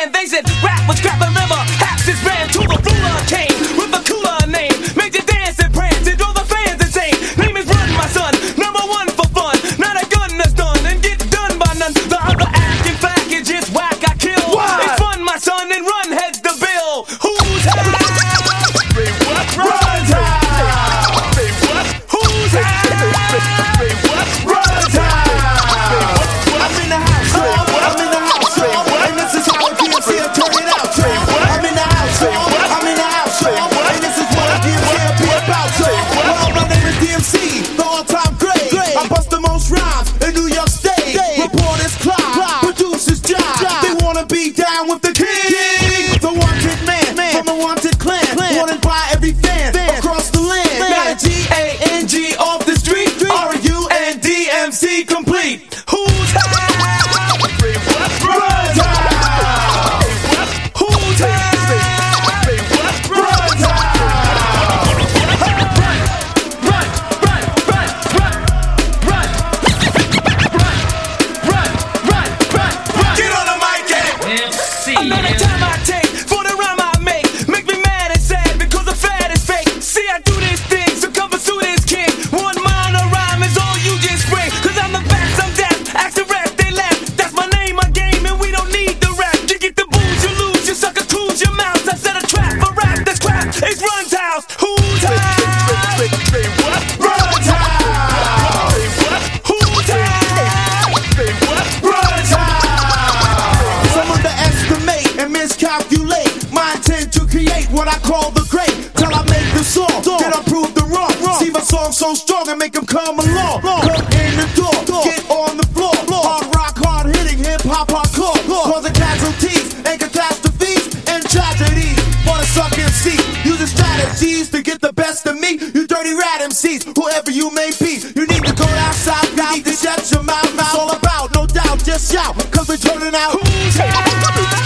man, they said rap was crap and never half this ran to the ruler came with a cooler name. Made you dance and prance and drove the fans insane. Name is Run, my son, number one for fun. Not a gun that's done and get done by none. The other acting flack is just whack, I kill. What? It's fun, my son, and Run heads the bill. Who's high? Say what? Run's high. Say what? Who's high? Say what? Run's high. I'm in the house. I'm in the house. And this is how DMC turn it out. I'm in the house. I'm in the house. And this is what DMC be about. Well, my name is DMC, the all-time great. I bust the most rhymes in New York State. Reporters Clyde, producers John. They wanna be down with the king, the wanted man from the wanted clan. Wanted by every fan across the land. Not a G-A-N-G off the street. R-U-N-D-M-C complete. Who's high? Say what? Run's high. Who's high? Say what? Run's high. Run. Get on the mic and another time I take for the rhyme I make. Make me mad and sad because the fad is fake. See, I do this thing, so come pursue this king. One minor rhyme is all you just bring. Cause I'm the best, I'm deaf, ask the rest, they laugh. That's my name, my game, and we don't need the rap. You get the booze, you lose, you sucker, cruise your mouth. I set a trap for rap, that's crap, it's Run's house. Who's high? Say what? Run's high. Say what? Who's high? Say what? Run's high. Some underestimate and miscalculate my intent to create what I call the great. Till I make the song, then I prove the wrong. See my song so strong and make them come along. Come in the door, get on the floor. Hard rock, hard hitting, hip hop, hardcore. Causing casualties and catastrophes and tragedies for the suck MC. Using strategies to get the best of me. You dirty rat MCs, whoever you may be. You need to go down south, you need to shut your mouth. It's all about, no doubt, just shout, cause we're turning out. Who's high?